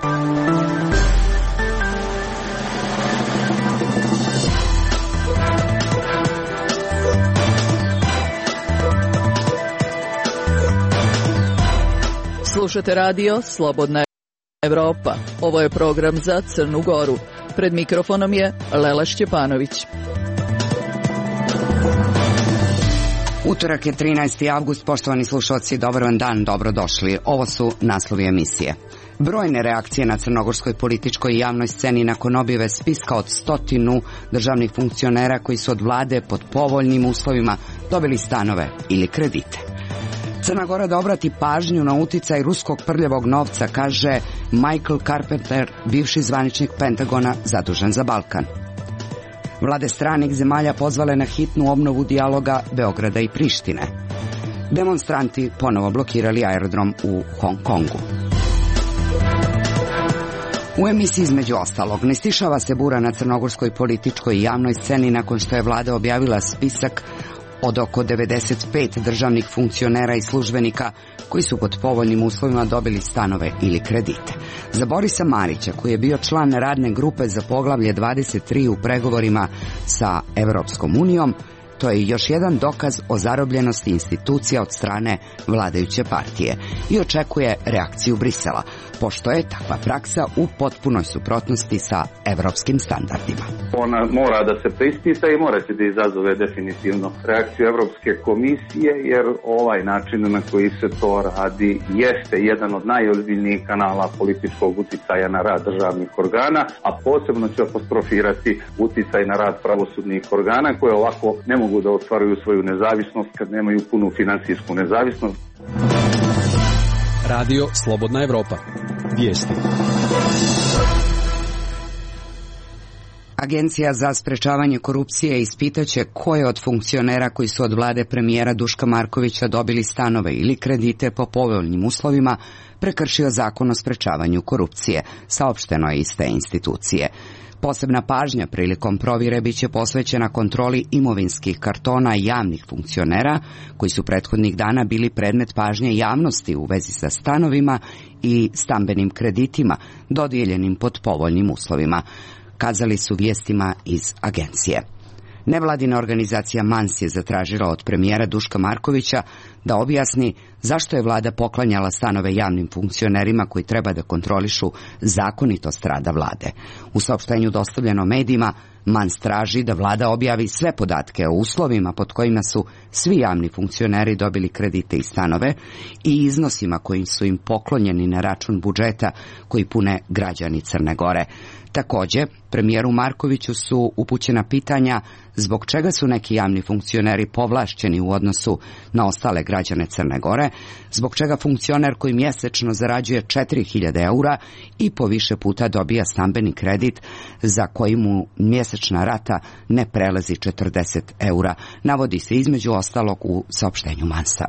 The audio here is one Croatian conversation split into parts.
Slušate radio Slobodna Evropa. Ovo je program za Crnu Goru. Pred mikrofonom je Lela Šćepanović. Utorak je 13. avgust, poštovani slušalci, dobar vam dan, dobrodošli. Ovo su naslovi emisije. Brojne reakcije na crnogorskoj političkoj i javnoj sceni nakon objave spiska od 100 državnih funkcionera koji su od vlade pod povoljnim uslovima dobili stanove ili kredite. Crna Gora da obrati pažnju na uticaj ruskog prljavog novca, kaže Michael Carpenter, bivši zvaničnik Pentagona zadužen za Balkan. Vlade stranih zemalja pozvale na hitnu obnovu dijaloga Beograda i Prištine. Demonstranti ponovo blokirali aerodrom u Hong Kongu. U emisiji između ostalog ne stišava se bura na crnogorskoj političkoj i javnoj sceni nakon što je vlada objavila spisak od oko 95 državnih funkcionera i službenika koji su pod povoljnim uslovima dobili stanove ili kredite. Za Borisa Marića, koji je bio član radne grupe za poglavlje 23 u pregovorima sa Evropskom unijom, to je još jedan dokaz o zarobljenosti institucija od strane vladajuće partije i očekuje reakciju Brisela, pošto je takva praksa u potpunoj suprotnosti sa evropskim standardima. Ona mora da se preispita i mora se da izazove definitivno reakciju Evropske komisije, jer ovaj način na koji se to radi jeste jedan od najozbiljnijih kanala političkog uticaja na rad državnih organa, a posebno će apostrofirati uticaj na rad pravosudnih organa koje ovako ne mogu da ostvaruju svoju nezavisnost kad nemaju punu finansijsku nezavisnost. Radio Slobodna Evropa. Vijesti. Agencija za sprečavanje korupcije ispitaće ko je od funkcionera koji su od vlade premijera Duška Markovića dobili stanove ili kredite po povoljnim uslovima prekršio zakon o sprečavanju korupcije, saopšteno je iz te institucije. Posebna pažnja prilikom provjere biće posvećena kontroli imovinskih kartona javnih funkcionera koji su prethodnih dana bili predmet pažnje javnosti u vezi sa stanovima i stambenim kreditima dodijeljenim pod povoljnim uslovima, kazali su vijestima iz agencije. Nevladina organizacija MANS je zatražila od premijera Duška Markovića da objasni zašto je vlada poklanjala stanove javnim funkcionerima koji treba da kontrolišu zakonitost rada vlade. U saopštenju dostavljeno medijima, MANS traži da vlada objavi sve podatke o uslovima pod kojima su svi javni funkcioneri dobili kredite i stanove i iznosima koji su im poklonjeni na račun budžeta koji pune građani Crne Gore. Također, premijeru Markoviću su upućena pitanja zbog čega su neki javni funkcioneri povlašćeni u odnosu na ostale građane Crne Gore, zbog čega funkcioner koji mjesečno zarađuje 4.000 eura i po više puta dobija stambeni kredit za koji mu mjesečna rata ne prelazi 40 eura, navodi se između ostalog u saopštenju MANS-a.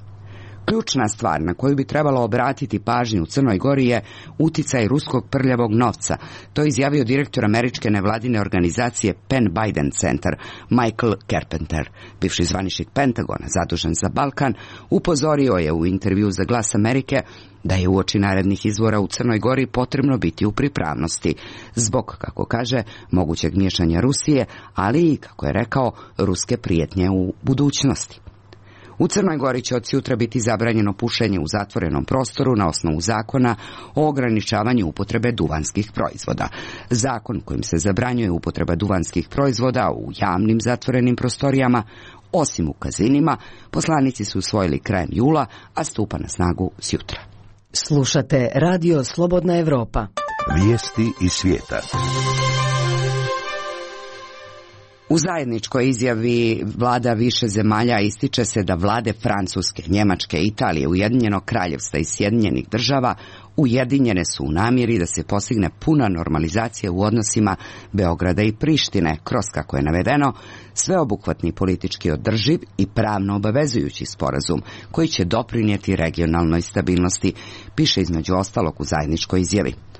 Ključna stvar na koju bi trebalo obratiti pažnju u Crnoj Gori je uticaj ruskog prljavog novca. To je izjavio direktor američke nevladine organizacije Penn Biden Center, Michael Carpenter. Bivši zvaničnik Pentagona zadužen za Balkan upozorio je u intervju za Glas Amerike da je uoči narednih izbora u Crnoj Gori potrebno biti u pripravnosti zbog, kako kaže, mogućeg miješanja Rusije, ali i, kako je rekao, ruske prijetnje u budućnosti. U Crnoj Gori će od sutra biti zabranjeno pušenje u zatvorenom prostoru na osnovu zakona o ograničavanju upotrebe duvanskih proizvoda. Zakon kojim se zabranjuje upotreba duvanskih proizvoda u javnim zatvorenim prostorijama, osim u kazinima, poslanici su usvojili krajem jula, a stupa na snagu sutra. Slušate Radio Slobodna Evropa. Vijesti iz svijeta. U zajedničkoj izjavi vlada više zemalja ističe se da vlade Francuske, Njemačke, Italije, Ujedinjenog Kraljevstva i Sjedinjenih Država ujedinjene su u namjeri da se postigne puna normalizacija u odnosima Beograda i Prištine, kroz, kako je navedeno, sveobuhvatni politički održiv i pravno obavezujući sporazum koji će doprinijeti regionalnoj stabilnosti, piše između ostalog u zajedničkoj izjavi.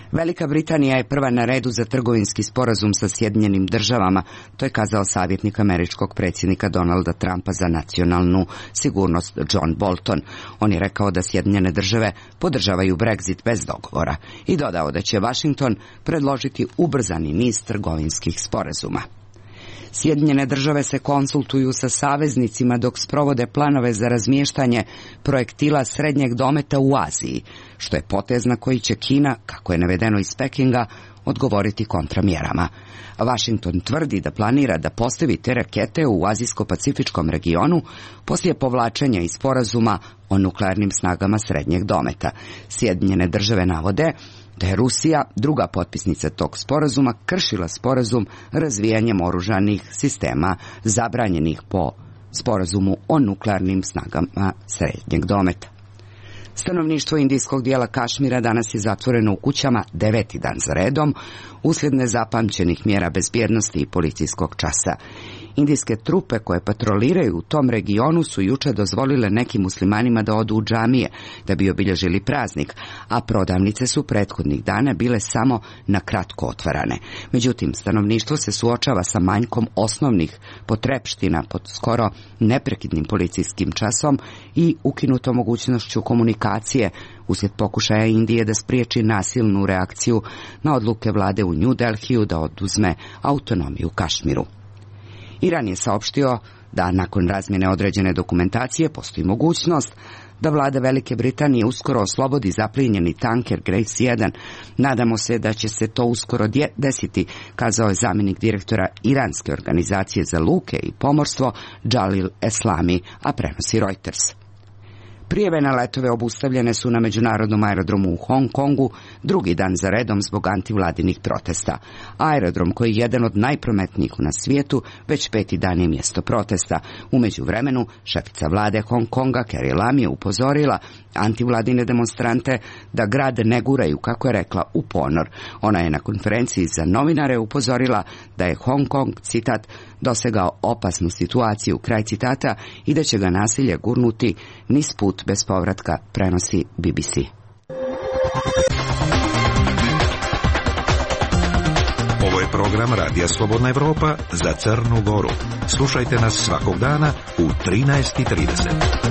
Velika Britanija je prva na redu za trgovinski sporazum sa Sjedinjenim državama, to je kazao savjetnik američkog predsjednika Donalda Trumpa za nacionalnu sigurnost John Bolton. On je rekao da Sjedinjene države podržavaju Brexit bez dogovora i dodao da će Washington predložiti ubrzani niz trgovinskih sporazuma. Sjedinjene države se konsultuju sa saveznicima dok sprovode planove za razmještanje projektila srednjeg dometa u Aziji, što je potez na koji će Kina, kako je navedeno iz Pekinga, odgovoriti kontramjerama. Washington tvrdi da planira da postavi te rakete u azijsko-pacifičkom regionu poslije povlačenja iz sporazuma o nuklearnim snagama srednjeg dometa. Sjedinjene države navode da je Rusija, druga potpisnica tog sporazuma, kršila sporazum razvijanjem oružanih sistema zabranjenih po sporazumu o nuklearnim snagama srednjeg dometa. Stanovništvo indijskog dijela Kašmira danas je zatvoreno u kućama 9. dan za redom uslijed nezapamćenih mjera bezbjednosti i policijskog časa. Indijske trupe koje patroliraju u tom regionu su jučer dozvolile nekim muslimanima da odu u džamije da bi obilježili praznik, a prodavnice su prethodnih dana bile samo na kratko otvarane. Međutim, stanovništvo se suočava sa manjkom osnovnih potrepština pod skoro neprekidnim policijskim časom i ukinutom mogućnošću komunikacije uslijed pokušaja Indije da spriječi nasilnu reakciju na odluke vlade u New Delhiju da oduzme autonomiju Kašmiru. Iran je saopštio da nakon razmjene određene dokumentacije postoji mogućnost da vlada Velike Britanije uskoro oslobodi zaplijenjeni tanker Grace 1. Nadamo se da će se to uskoro desiti, kazao je zamjenik direktora Iranske organizacije za luke i pomorstvo Jalil Eslami, a prenosi Reuters. Prijave na letove obustavljene su na međunarodnom aerodromu u Hong Kongu drugi dan za redom zbog antivladinih protesta. Aerodrom, koji je jedan od najprometnijih na svijetu, već 5. dan je mjesto protesta. U međuvremenu, šefica vlade Hong Konga Carrie Lam je upozorila antivladine demonstrante da grad ne guraju, kako je rekla, u ponor. Ona je na konferenciji za novinare upozorila da je Hong Kong, citat, dosegao opasnu situaciju, kraj citata, i da će ga nasilje gurnuti niz put bez povratka, prenosi BBC. Ovo je program Radija Slobodna Evropa za Crnu Goru. Slušajte nas svakog dana u 13:30.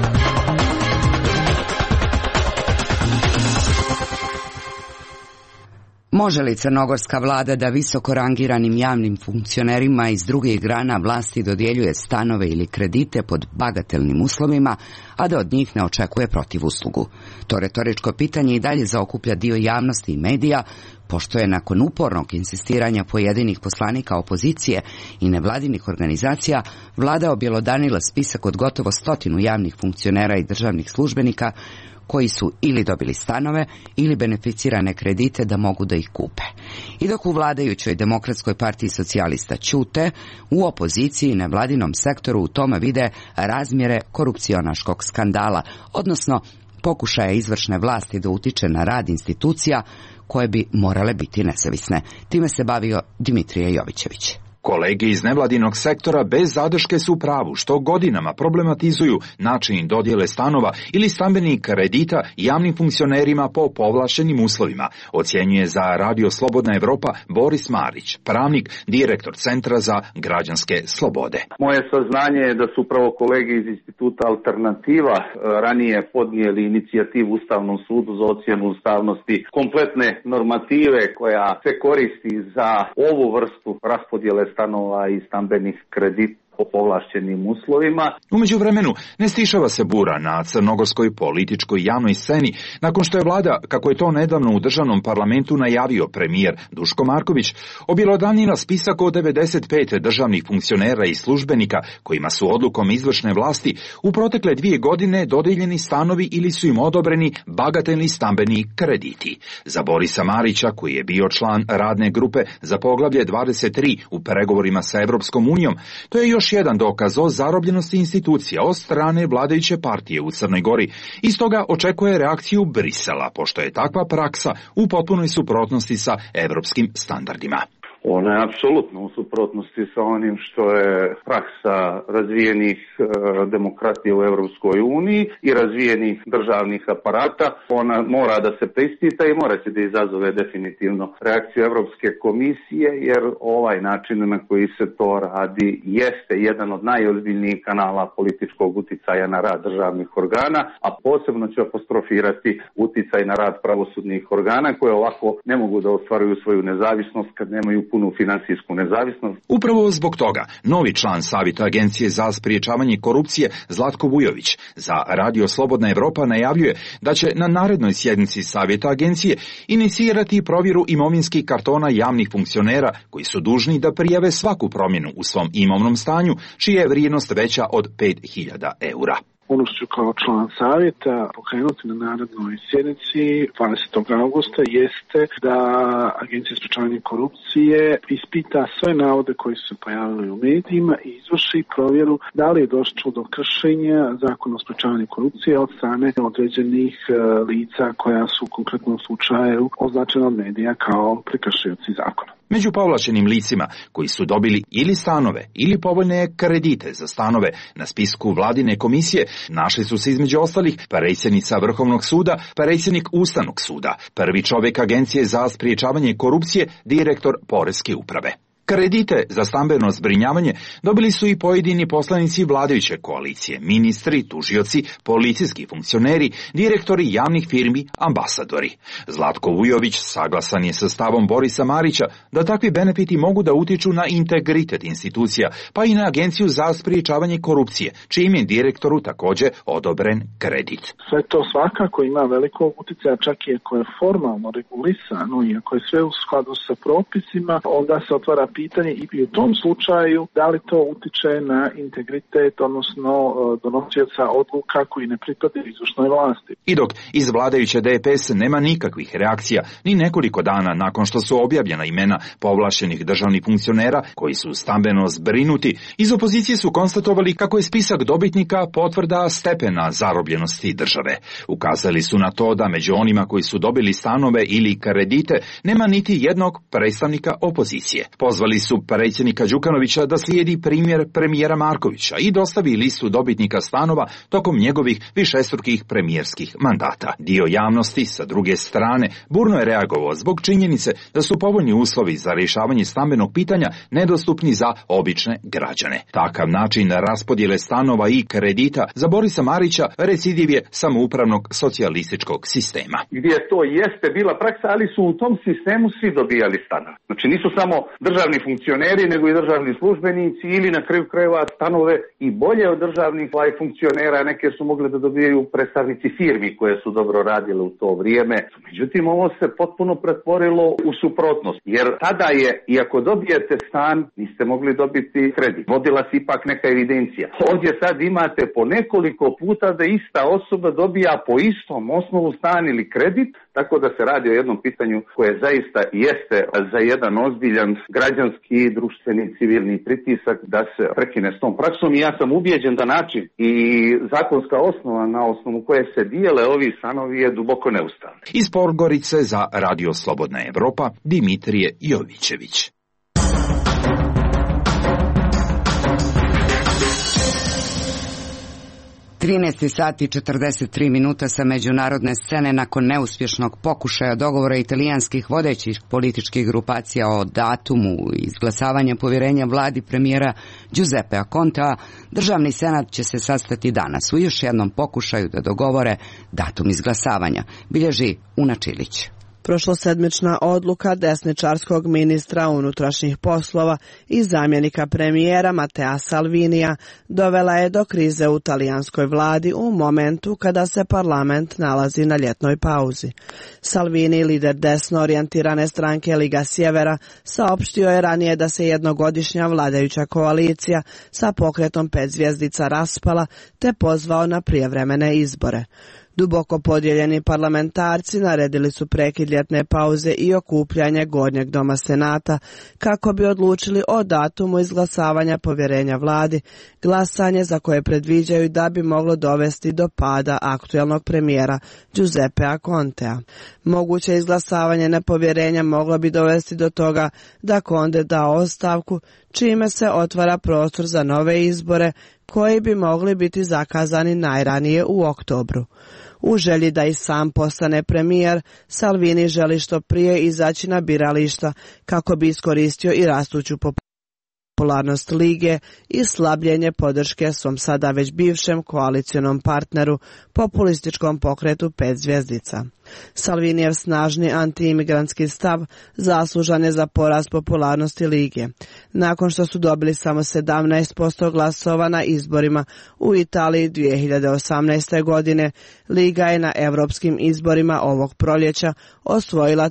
Može li crnogorska vlada da visoko rangiranim javnim funkcionerima iz drugih grana vlasti dodjeljuje stanove ili kredite pod bagatelnim uslovima, a da od njih ne očekuje protivuslugu? To retoričko pitanje i dalje zaokuplja dio javnosti i medija, pošto je nakon upornog insistiranja pojedinih poslanika opozicije i nevladinih organizacija vlada objelodanila spisak od gotovo 100 javnih funkcionera i državnih službenika koji su ili dobili stanove ili beneficirane kredite da mogu da ih kupe. I dok u vladajućoj Demokratskoj partiji socijalista ćute, u opoziciji i nevladinom sektoru u tome vide razmjere korupcionaškog skandala, odnosno pokušaja izvršne vlasti da utiče na rad institucija koje bi morale biti nezavisne. Time se bavio Dimitrije Jovićević. Kolege iz nevladinog sektora bez zadrške su u pravu što godinama problematizuju način dodjele stanova ili stambenih kredita javnim funkcionerima po povlaštenim uslovima, ocjenjuje za Radio Slobodna Evropa Boris Marić, pravnik, direktor Centra za građanske slobode. Moje saznanje je da su upravo kolege iz Instituta Alternativa ranije podnijeli inicijativu Ustavnom sudu za ocjenu ustavnosti kompletne normative koja se koristi za ovu vrstu raspodjele stanova i stambenih kredita po povlaštenim uslovima. U međuvremenu ne stišava se bura na crnogorskoj političkoj javnoj sceni nakon što je vlada, kako je to nedavno u državnom parlamentu najavio premijer Duško Marković, objelodanila spisak od 95 državnih funkcionera i službenika kojima su odlukom izvršne vlasti u protekle 2 godine dodijeljeni stanovi ili su im odobreni bagatelni stambeni krediti. Za Borisa Marića, koji je bio član radne grupe za poglavlje 23 u pregovorima sa Evropskom unijom, to je još jedan dokaz o zarobljenosti institucija od strane vladajuće partije u Crnoj Gori i stoga očekuje reakciju Brisela, pošto je takva praksa u potpunoj suprotnosti sa evropskim standardima. Ona je apsolutno u suprotnosti sa onim što je praksa razvijenih demokratija u Europskoj uniji i razvijenih državnih aparata. Ona mora da se preispita i mora će da izazove definitivno reakciju Europske komisije, jer ovaj način na koji se to radi jeste jedan od najozbiljnijih kanala političkog uticaja na rad državnih organa, a posebno ću apostrofirati uticaj na rad pravosudnih organa koje ovako ne mogu da ostvaruju svoju nezavisnost kad nemaju punu finansijsku nezavisnost. Upravo zbog toga, novi član Savjeta Agencije za sprječavanje korupcije Zlatko Vujović za Radio Slobodna Evropa najavljuje da će na narednoj sjednici Savjeta Agencije inicirati provjeru imovinskih kartona javnih funkcionera koji su dužni da prijave svaku promjenu u svom imovnom stanju čija je vrijednost veća od 5.000 eura. Ono što ću kao član savjeta pokrenuti na narednoj sjednici 20. augusta jeste da Agencija za sprječavanje korupcije ispita sve navode koji su se pojavili u medijima i izvrši provjeru da li je došlo do kršenja zakona o sprječavanju korupcije od strane određenih lica koja su u konkretnom slučaju označena od medija kao prekršioci zakona. Među povlašenim licima koji su dobili ili stanove ili povoljne kredite za stanove na spisku vladine komisije našli su se između ostalih predsjednica Vrhovnog suda, predsjednik Ustavnog suda, prvi čovjek Agencije za sprječavanje korupcije, direktor Poreske uprave. Kredite za stambeno zbrinjavanje dobili su i pojedini poslanici vladajuće koalicije, ministri, tužioci, policijski funkcioneri, direktori javnih firmi, ambasadori. Zlatko Vujović saglasan je sa stavom Borisa Marića da takvi benefiti mogu da utiču na integritet institucija, pa i na Agenciju za sprječavanje korupcije, čijim je direktoru također odobren kredit. Sve to svakako ima velikog utjecaja, čak i ako je formalno regulisano i ako je sve u skladu sa propisima, onda se otvara pitanje i u tom slučaju da li to utiče na integritet, odnosno donosioca odluka koji ne pripadaju izvršnoj vlasti. I dok iz vladajuće DPS nema nikakvih reakcija, ni nekoliko dana nakon što su objavljena imena povlašenih državnih funkcionera koji su stambeno zbrinuti, iz opozicije su konstatovali kako je spisak dobitnika potvrda stepena zarobljenosti države. Ukazali su na to da među onima koji su dobili stanove ili kredite nema niti jednog predstavnika opozicije. Pozvali su predsjednika Đukanovića da slijedi primjer premijera Markovića i dostavi listu dobitnika stanova tokom njegovih višestrukih premijerskih mandata. Dio javnosti, sa druge strane, burno je reagovao zbog činjenice da su povoljni uslovi za rješavanje stambenog pitanja nedostupni za obične građane. Takav način raspodjele stanova i kredita za Borisa Marića recidiv je samoupravnog socijalističkog sistema. Gdje to jeste bila praksa, ali su u tom sistemu svi dobijali stanove. Znači nisu samo državni funkcioneri, nego i državni službenici ili na kraju krajeva stanove i bolje od državnih funkcionera, neke su mogli da dobijaju predstavnici firmi koje su dobro radile u to vrijeme. Međutim, ovo se potpuno pretvorilo u suprotnost, jer tada je, iako dobijete stan, niste mogli dobiti kredit. Vodila se ipak neka evidencija. Ovdje sad imate po nekoliko puta da ista osoba dobija po istom osnovu stan ili kredit, tako da se radi o jednom pitanju koje zaista jeste za jedan ozbiljan građanski, društveni, civilni pritisak da se prekine s tom praksom i ja sam ubijeđen da način i zakonska osnova na osnovu koje se dijele ovi stanovi je duboko neustavna. Iz Podgorice za Radio Slobodna Evropa, Dimitrije Jovićević. 13 sati i 43 minuta sa međunarodne scene nakon neuspješnog pokušaja dogovora italijanskih vodećih političkih grupacija o datumu izglasavanja povjerenja vladi premijera Giuseppea Contea, državni senat će se sastati danas u još jednom pokušaju da dogovore datum izglasavanja, bilježi Una Čilić. Prošlosedmična odluka desničarskog ministra unutrašnjih poslova i zamjenika premijera Mattea Salvinija dovela je do krize u talijanskoj vladi u momentu kada se parlament nalazi na ljetnoj pauzi. Salvini, lider desno orijentirane stranke Liga Sjevera, saopštio je ranije da se jednogodišnja vladajuća koalicija sa pokretom 5 zvjezdica raspala te pozvao na prijevremene izbore. Duboko podijeljeni parlamentarci naredili su prekid ljetne pauze i okupljanje Gornjeg doma Senata kako bi odlučili o datumu izglasavanja povjerenja vladi, glasanje za koje predviđaju da bi moglo dovesti do pada aktuelnog premijera Giuseppea Contea. Moguće izglasavanje nepovjerenja moglo bi dovesti do toga da Conte da ostavku, čime se otvara prostor za nove izbore koji bi mogli biti zakazani najranije u oktobru. U želji da i sam postane premijer, Salvini želi što prije izaći na birališta kako bi iskoristio i rastuću popularnost lige i slabljenje podrške svom sada već bivšem koalicionom partneru, populističkom pokretu 5 zvjezdica. Salvinijev snažni antiimigrantski stav zaslužan je za porast popularnosti lige. Nakon što su dobili samo 17% glasova na izborima u Italiji 2018. godine, liga je na europskim izborima ovog proljeća osvojila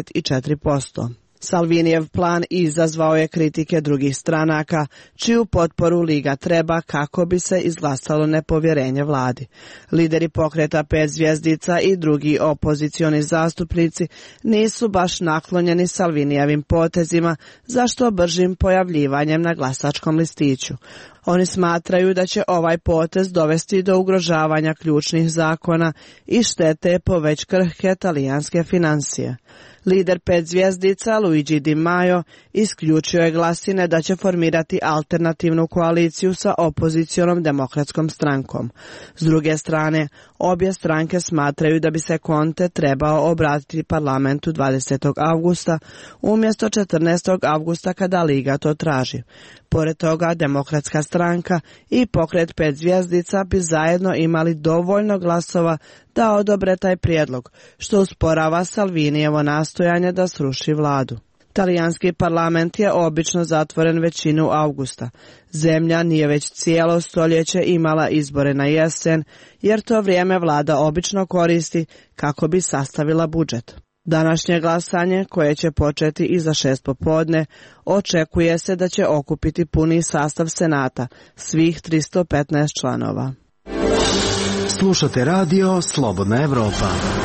34%. Salvinijev plan izazvao je kritike drugih stranaka, čiju potporu liga treba kako bi se izglasalo nepovjerenje vladi. Lideri pokreta 5 zvjezdica i drugi opozicioni zastupnici nisu baš naklonjeni Salvinijevim potezima za što bržim pojavljivanjem na glasačkom listiću. Oni smatraju da će ovaj potez dovesti do ugrožavanja ključnih zakona i štete po već krhke talijanske financije. Lider 5 zvjezdica Luigi Di Maio isključio je glasine da će formirati alternativnu koaliciju sa opozicionom demokratskom strankom. S druge strane, obje stranke smatraju da bi se Conte trebao obratiti parlamentu 20. avgusta umjesto 14. avgusta kada liga to traži. Pored toga, demokratska stranka i pokret 5 zvjezdica bi zajedno imali dovoljno glasova da odobre taj prijedlog, što usporava Salvinijevo nastojanje da sruši vladu. Talijanski parlament je obično zatvoren većinu avgusta. Zemlja nije već cijelo stoljeće imala izbore na jesen, jer to vrijeme vlada obično koristi kako bi sastavila budžet. Današnje glasanje, koje će početi iza 6 popodne, očekuje se da će okupiti puni sastav Senata, svih 315 članova. Slušate radio Slobodna Evropa.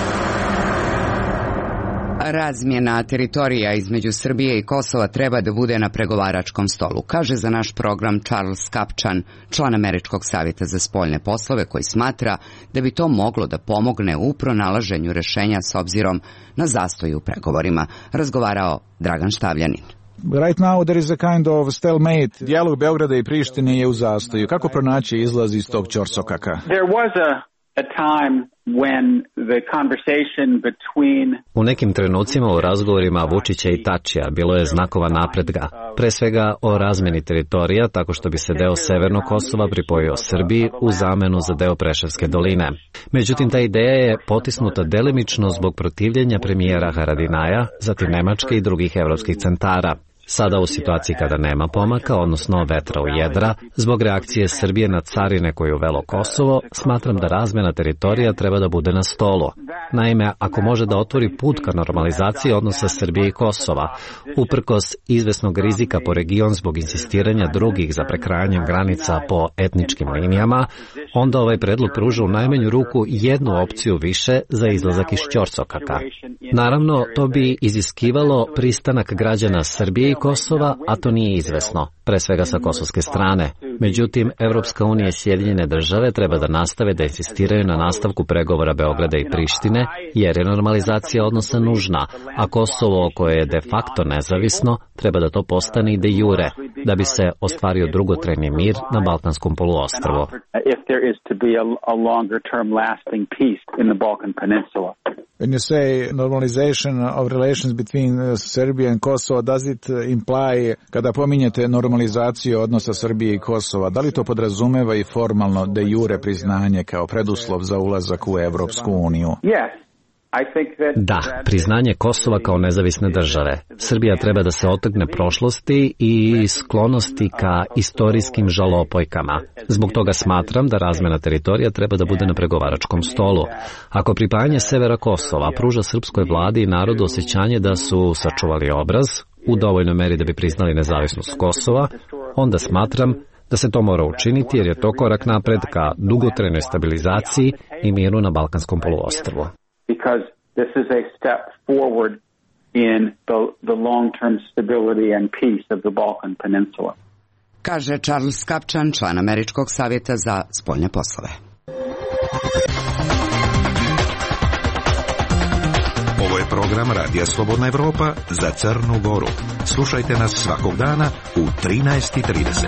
Razmjena teritorija između Srbije i Kosova treba da bude na pregovaračkom stolu, kaže za naš program Charles Kapčan, član Američkog savjeta za spoljne poslove, koji smatra da bi to moglo da pomogne u pronalaženju rešenja s obzirom na zastoj u pregovorima. Razgovarao Dragan Štavljanin. Right now there is a kind of stalemate. Dijalog Beograda i Prištine je u zastoju. Kako pronaći izlaz iz tog ćorsokaka? There was a time when the conversation between... U nekim trenucima u razgovorima Vučića i Tačija bilo je znakova napretka, pre svega o razmjeni teritorija, tako što bi se deo Severnog Kosova pripojio Srbiji u zamenu za deo Preševske doline. Međutim, ta ideja je potisnuta delimično zbog protivljenja premijera Haradinaja, zatim Nemačke i drugih evropskih centara. Sada u situaciji kada nema pomaka, odnosno vetra u jedra, zbog reakcije Srbije na carine koje uvelo Kosovo, smatram da razmjena teritorija treba da bude na stolu. Naime, ako može da otvori put ka normalizaciji odnosa Srbije i Kosova, uprkos izvesnog rizika po region zbog insistiranja drugih za prekrajanjem granica po etničkim linijama, onda ovaj predlog pruža u najmanju ruku jednu opciju više za izlazak iz ćorsokaka. Naravno, to bi iziskivalo pristanak građana Srbije i Kosova, a to nije izvesno, pre svega sa kosovske strane. Međutim, Evropska unija i Sjedinjene države treba da nastave da insistiraju na nastavku pregovora Beograda i Prištine, jer je normalizacija odnosa nužna, a Kosovo, koje je de facto nezavisno, treba da to postane i de jure, da bi se ostvario dugotrajni mir na Balkanskom poluostrvu. When you say normalization of relations between Serbia and Kosovo, does it imply, kada pominjete normalizaciju odnosa Srbije i Kosova, da li to podrazumeva i formalno de jure priznanje kao preduslov za ulazak u Evropsku uniju? Da, priznanje Kosova kao nezavisne države. Srbija treba da se otrgne prošlosti i sklonosti ka istorijskim žalopojkama. Zbog toga smatram da razmjena teritorija treba da bude na pregovaračkom stolu. Ako pripajanje severa Kosova pruža srpskoj vladi i narodu osjećanje da su sačuvali obraz, u dovoljnoj meri da bi priznali nezavisnost Kosova, onda smatram da se to mora učiniti jer je to korak napred ka dugotrajnoj stabilizaciji i miru na Balkanskom poluostrvu. Because this is a step forward in the long-term stability and peace of the Balkan Peninsula. Kaže Charles Kapčan, član Američkog savjeta za spoljne poslove. Ovo je program Radija Slobodna Evropa za Crnu Goru. Slušajte nas svakog dana u 13:30.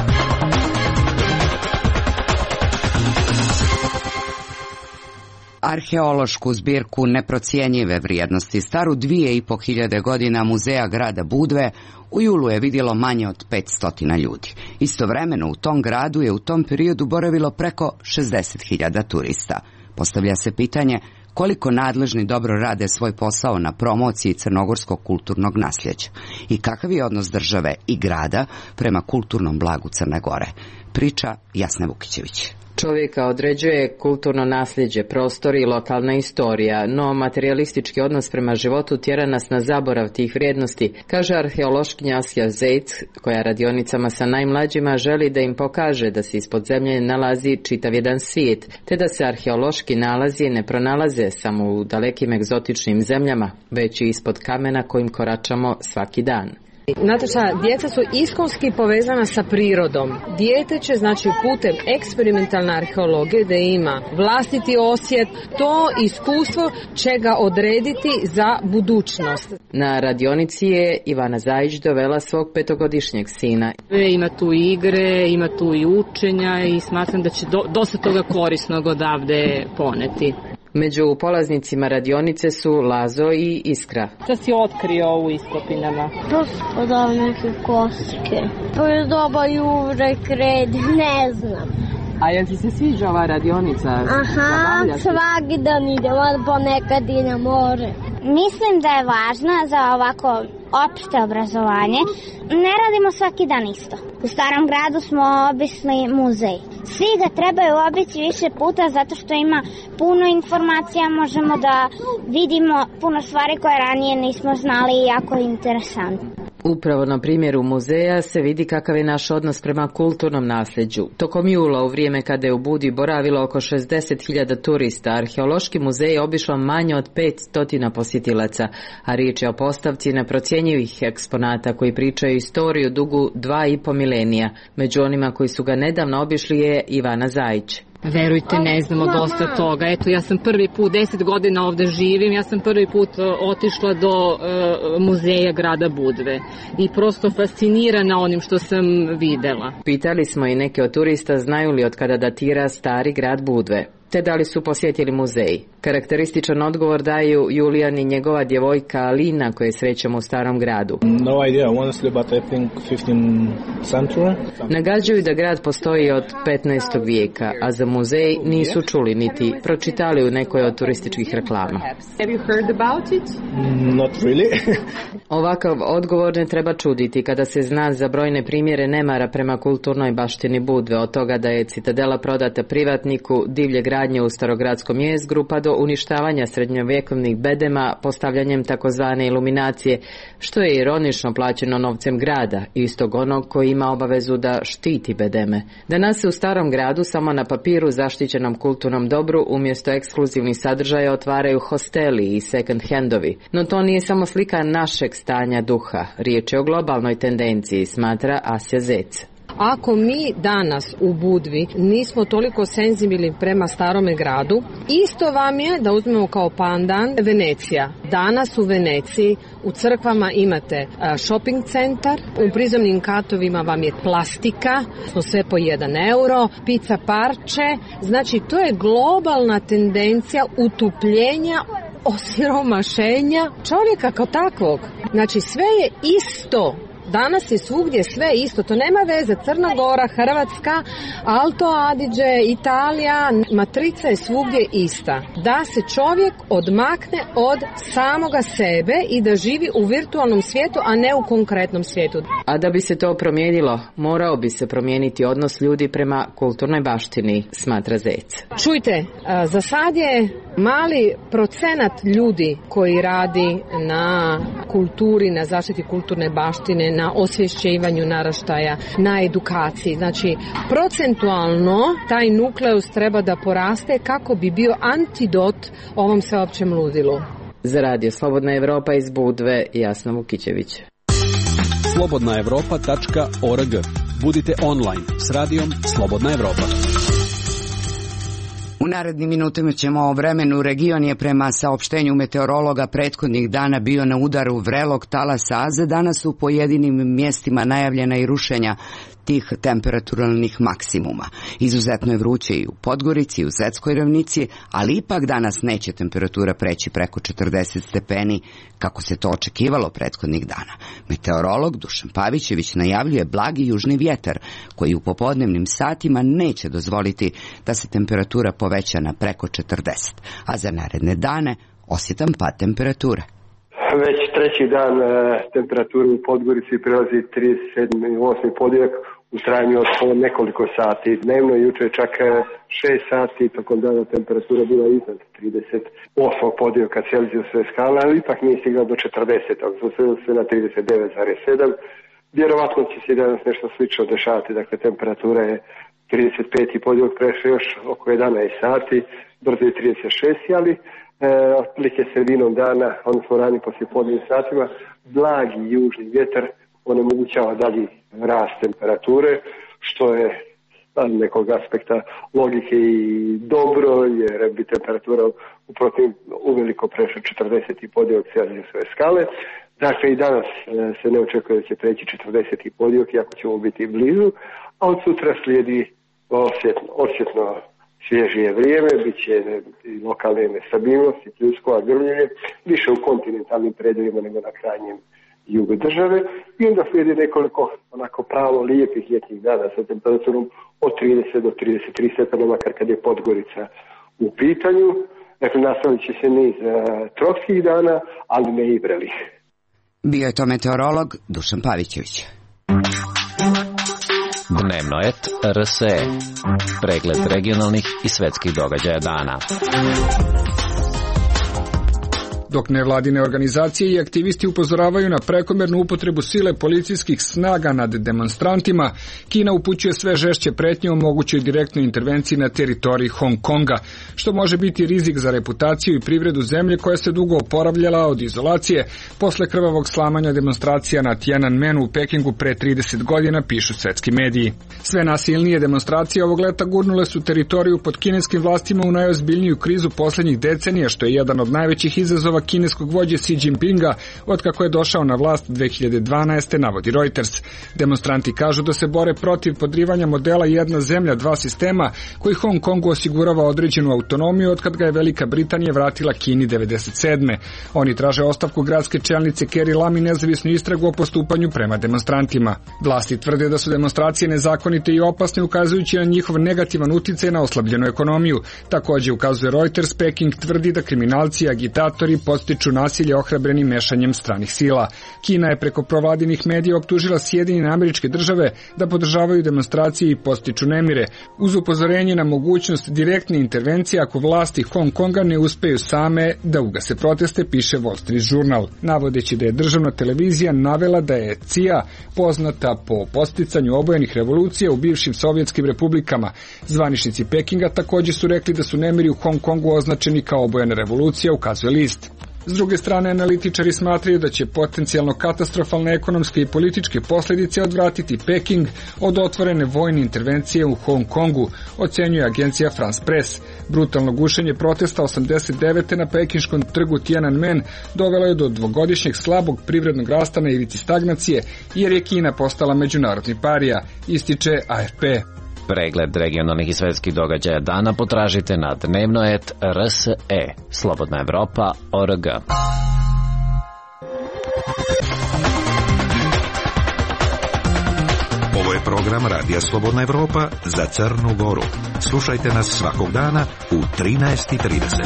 Arheološku zbirku neprocjenjive vrijednosti staru 2500 godina muzeja grada Budve u julu je vidjelo manje od 500 ljudi. Istovremeno u tom gradu je u tom periodu boravilo preko 60.000 turista. Postavlja se pitanje koliko nadležni dobro rade svoj posao na promociji crnogorskog kulturnog nasljeđa i kakav je odnos države i grada prema kulturnom blagu Crne Gore. Priča Jasne Vukićević. Čovjeka određuje kulturno nasljeđe, prostor i lokalna istorija, no materijalistički odnos prema životu tjera nas na zaborav tih vrijednosti, kaže arheološkinja Asja Zec, koja radionicama sa najmlađima želi da im pokaže da se ispod zemlje nalazi čitav jedan svijet, te da se arheološki nalazi ne pronalaze samo u dalekim egzotičnim zemljama, već i ispod kamena kojim koračamo svaki dan. Znate šta, djeca su iskonski povezana sa prirodom. Dijete će, znači, putem eksperimentalne arheologije da ima vlastiti osjet, to iskustvo će ga odrediti za budućnost. Na radionici je Ivana Zajić dovela svog 5-godišnjeg sina. Ima tu igre, ima tu i učenja i smatram da će dosta toga korisnog odavde poneti. Među polaznicima radionice su Lazo i Iskra. Šta si otkrio u iskopinama? Prosto neke koske. Doba juvrek, red, ne znam. A jel ti se sviđa ova radionica? Aha, svaki dan idemo, ponekad i na more. Mislim da je važna za ovako opšte obrazovanje. Ne radimo svaki dan isto. U Starom gradu smo obišli muzej. Svi ga trebaju obići više puta zato što ima puno informacija, možemo da vidimo puno stvari koje ranije nismo znali i jako interesantno. Upravo na primjeru muzeja se vidi kakav je naš odnos prema kulturnom nasljeđu. Tokom jula, u vrijeme kada je u Budi boravilo oko 60.000 turista, arheološki muzej je obišlo manje od 500 posjetilaca, a riječ je o postavci neprocjenjivih eksponata koji pričaju istoriju dugu 2,5 milenija. Među onima koji su ga nedavno obišli je Ivana Zajić. Verujte, ne znamo dosta toga. Eto, ja sam prvi put, 10 godina ovdje živim, ja sam prvi put otišla do muzeja grada Budve i prosto fascinirana onim što sam videla. Pitali smo i neke od turista znaju li od kada datira stari grad Budve, te da li su posjetili muzej. Karakterističan odgovor daju Julijan i njegova djevojka Alina koje srećemo u Starom gradu. No idea, honestly, but I think 15th century. Nagađaju da grad postoji od 15. vijeka, a za muzej nisu čuli niti pročitali u nekoj od turističkih reklama. Have you heard about it? Not really. Ovakav odgovor ne treba čuditi kada se zna za brojne primjere nemara prema kulturnoj baštini Budve, od toga da je citadela prodata privatniku, divlje gradnje u starogradskom jezgru, pa do uništavanja srednjovjekovnih bedema postavljanjem takozvane iluminacije, što je ironično plaćeno novcem grada, istog onog koji ima obavezu da štiti bedeme. Danas se u Starom gradu samo na papiru zaštićenom kulturnom dobru umjesto ekskluzivnih sadržaja otvaraju hosteli i second handovi. No to nije samo slika našeg stanja duha, riječ je o globalnoj tendenciji, smatra Asja Zec. Ako mi danas u Budvi nismo toliko senzibilni prema Starome gradu, isto vam je da uzmemo kao pandan Venecija. Danas u Veneciji u crkvama imate shopping centar, u prizemnim katovima vam je plastika, sve po 1 euro, pizza parče, znači to je globalna tendencija utupljenja, osiromašenja čovjeka kao takvog. Znači sve je isto. Danas je svugdje sve isto, to nema veze, Crna Gora, Hrvatska, Alto Adige, Italija, matrica je svugdje ista. Da se čovjek odmakne od samoga sebe i da živi u virtualnom svijetu, a ne u konkretnom svijetu. A da bi se to promijenilo, morao bi se promijeniti odnos ljudi prema kulturnoj baštini, smatra Zec. Čujte, za sad je mali procenat ljudi koji radi na kulturi, na zaštiti kulturne baštine, na osvješćivanju naraštaja, na edukaciji. Znači, procentualno taj nukleus treba da poraste kako bi bio antidot ovom sveopćem ludilu. Za Radio Slobodna Evropa iz Budve, Jasna Vukićević. slobodnaevropa.org. Budite online s radijom Slobodna Evropa. U narednim minutima ćemo o vremenu. Region je prema saopštenju meteorologa prethodnih dana bio na udaru vrelog talasa, a za danas u pojedinim mjestima najavljena i rušenja tih temperaturalnih maksimuma. Izuzetno je vruće i u Podgorici i u Zetskoj ravnici, ali ipak danas neće temperatura preći preko 40 stepeni, kako se to očekivalo prethodnih dana. Meteorolog Dušan Pavićević najavljuje blagi južni vjetar, koji u popodnevnim satima neće dozvoliti da se temperatura poveća na preko 40, a za naredne dane osjetan pad temperature. Već treći dan temperatura u Podgorici prelazi 37,8 podijek u trajanju od nekoliko sati. Dnevno juče čak 6 sati tokom dana temperatura bila iznad 38 podijeka Celzijusove skale, ali ipak nije stigla do 40, ali smo sve na 39,7. Vjerovatno će se danas nešto slično dešavati, dakle temperatura je 35 podijek prešla još oko 11 sati, brzo je 36, ali otprilike sredinom dana, odnosno ranim poslijepodnevnim satima, blagi južni vjetar onemogućava dalji rast temperature, što je od nekog aspekta logike i dobro, jer bi temperatura uveliko prešla 40 podijek Celzijusove skale. Dakle, i danas se ne očekuje da će preći 40 podijek, iako ćemo biti blizu, a od sutra slijedi osjetno svježije vrijeme, bit će i lokalne nestabilnosti, pljuskova, grmljenje, više u kontinentalnim predjelima nego na krajnjem jugu države. I onda slijedi nekoliko onako pravo lijepih ljetnih dana sa temperaturom od 30 do 33 stepena, makar kad je Podgorica u pitanju. Dakle, nastavit će se niz tropskih dana, ali ne i vrelih. Bio je to meteorolog Dušan Pavićević. Dnevno et RSE. Pregled regionalnih i svetskih događaja dana. Dok nevladine organizacije i aktivisti upozoravaju na prekomernu upotrebu sile policijskih snaga nad demonstrantima, Kina upućuje sve žešće pretnje o mogućoj direktnoj intervenciji na teritoriji Hong Konga, što može biti rizik za reputaciju i privredu zemlje koja se dugo oporavljala od izolacije posle krvavog slamanja demonstracija na Tiananmenu u Pekingu pre 30 godina, pišu svetski mediji. Sve nasilnije demonstracije ovog leta gurnule su teritoriju pod kineskim vlastima u najozbiljniju krizu poslednjih decenija, što je jedan od najvećih izazova kineskog vođe Xi Jinpinga otkako je došao na vlast 2012. navodi Reuters. Demonstranti kažu da se bore protiv podrivanja modela jedna zemlja, dva sistema, koji Hong Kongu osigurava određenu autonomiju otkad ga je Velika Britanija vratila Kini 1997. Oni traže ostavku gradske čelnice Carrie Lam i nezavisnu istragu o postupanju prema demonstrantima. Vlasti tvrde da su demonstracije nezakonite i opasne, ukazujući na njihov negativan uticaj na oslabljenu ekonomiju. Također, ukazuje Reuters, Peking tvrdi da kriminalci i agitatori podstiču nasilje ohrabrenim mešanjem stranih sila. Kina je preko provladinih medija optužila Sjedinjene Američke Države da podržavaju demonstracije i podstiču nemire, uz upozorenje na mogućnost direktne intervencije ako vlasti Hong Konga ne uspeju same da ugase proteste, piše Wall Street Journal, navodeći da je državna televizija navela da je CIA poznata po podsticanju obojenih revolucija u bivšim sovjetskim republikama. Zvaničnici Pekinga također su rekli da su nemiri u Hong Kongu označeni kao obojena revolucija, ukazuje list. S druge strane, analitičari smatraju da će potencijalno katastrofalne ekonomske i političke posljedice odvratiti Peking od otvorene vojne intervencije u Hong Kongu, ocenjuje agencija France Press. Brutalno gušenje protesta 89. na pekinškom trgu Tiananmen dovelo je do dvogodišnjeg slabog privrednog rasta na ivici stagnacije, jer je Kina postala međunarodni parija, ističe AFP. Pregled regionalnih i svetskih događaja dana potražite na dnevno.rs.e. Slobodna Evropa.org. Ovo je program Radija Slobodna Evropa za Crnu Goru. Slušajte nas svakog dana u 13:30.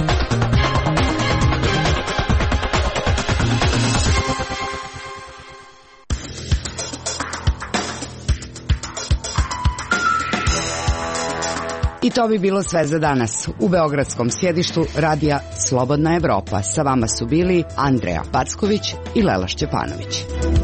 I to bi bilo sve za danas. U beogradskom sjedištu Radija Slobodna Evropa sa vama su bili Andreja Packović i Lela Šćepanović.